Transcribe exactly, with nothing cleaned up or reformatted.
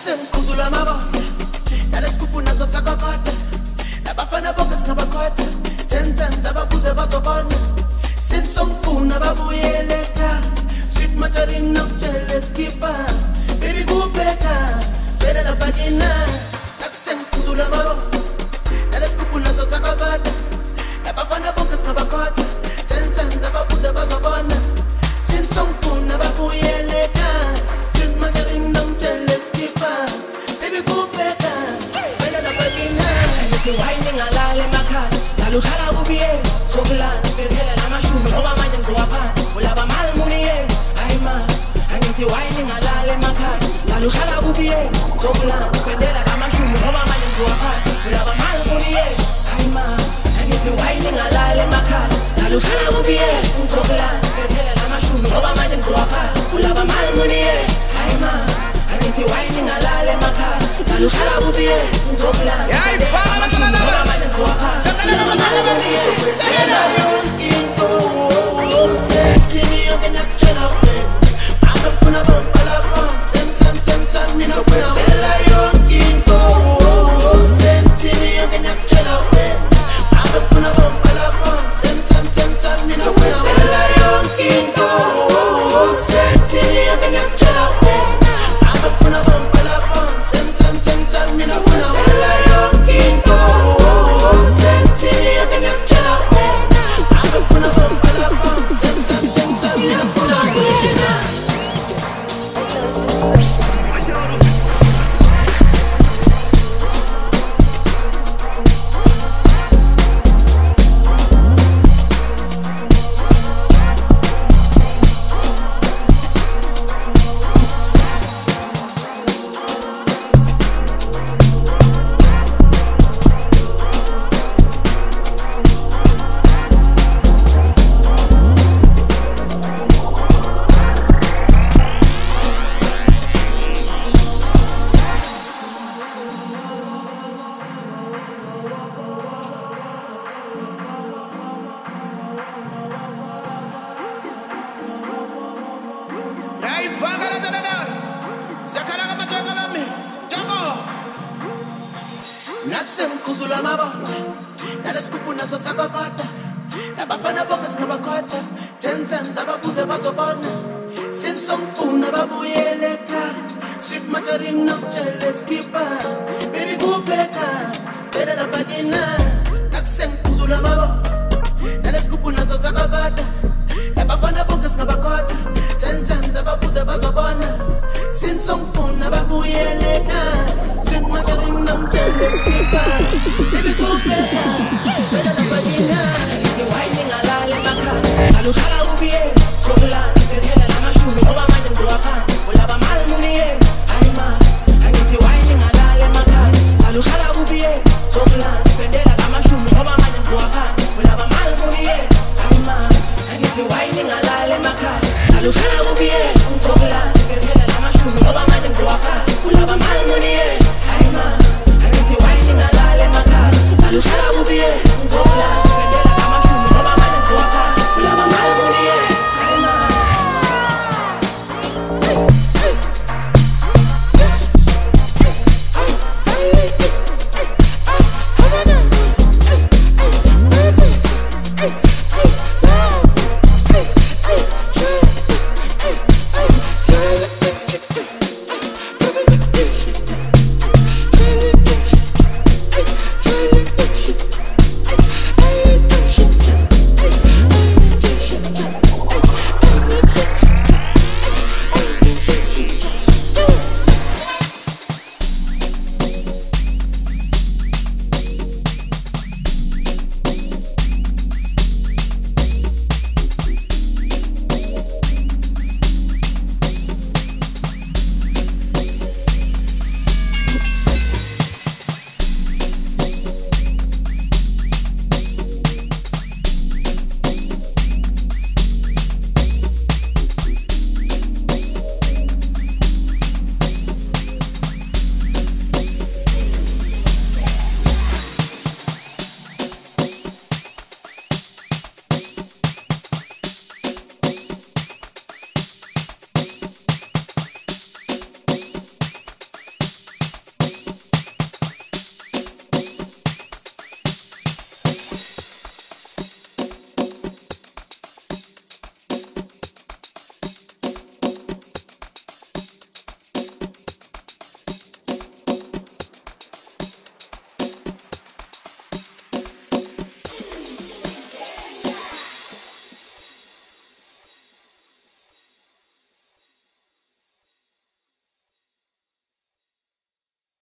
Nakusemkhuzula mabo nalesikuphuna sosakakota nabafana bonke singabakhotha ten times ababuze bazobona sinsomfuna babuyeleka sweet majarini nokutshele skipper baby kupheka vele lapakina. Nakusemkhuzula mabo nalesikuphuna sosakakota nabafana bonke singabakhotha ten times ababuze bazobona sinsomfuna babuyeleka sweet majarini nokutshele skipper baby kupheka vele lapakina. Whining alala emakhaya ngalukhala kubiye sokulanda sibethela namashumi ngoba manje ngizowaphatha ulaba mali muniye hayi ma angithi whining alala emakhaya ngalukhala kubiye sokulanda sibethela namashumi ngoba manje ngizowaphatha ulaba mali muniye hayi ma angithi whining alala emakhaya ngalukhala kubiye sokulanda sibethela namashumi ngoba manje ngizowaphatha ulaba mali muniye hayi ma angithi whining alala emakhaya ngalukhala kubiye sokulanda Nakusemkhuzula mabo nalesikuphuna sosakakota nabafana bonke singabakhotha ten times ababuze bazobona sinsomfuna babuyeleka sweet majarini nokutshele skipper baby kupheka vele lapakina. Nakusemkhuzula mabo nalesikuphuna sosakakota nabafana bonke singabakhotha ten times ababuze bazobona sinsomfuna babuyeleka sweet majarini nokutshele skipper baby kupheka vele lapakina. Whining alala emakhaya ngalukhala kubiye sokulanda sibethela namashumi ngoba manje ngizowaphatha ulaba mali muniye hayi ma angithi whining alala emakhaya ngalukhala kubiye sokulanda sibethela namashumi ngoba manje ngizowaphatha ulaba mali muniye hayi ma angithi whining alala emakhaya ngalukhala kubiye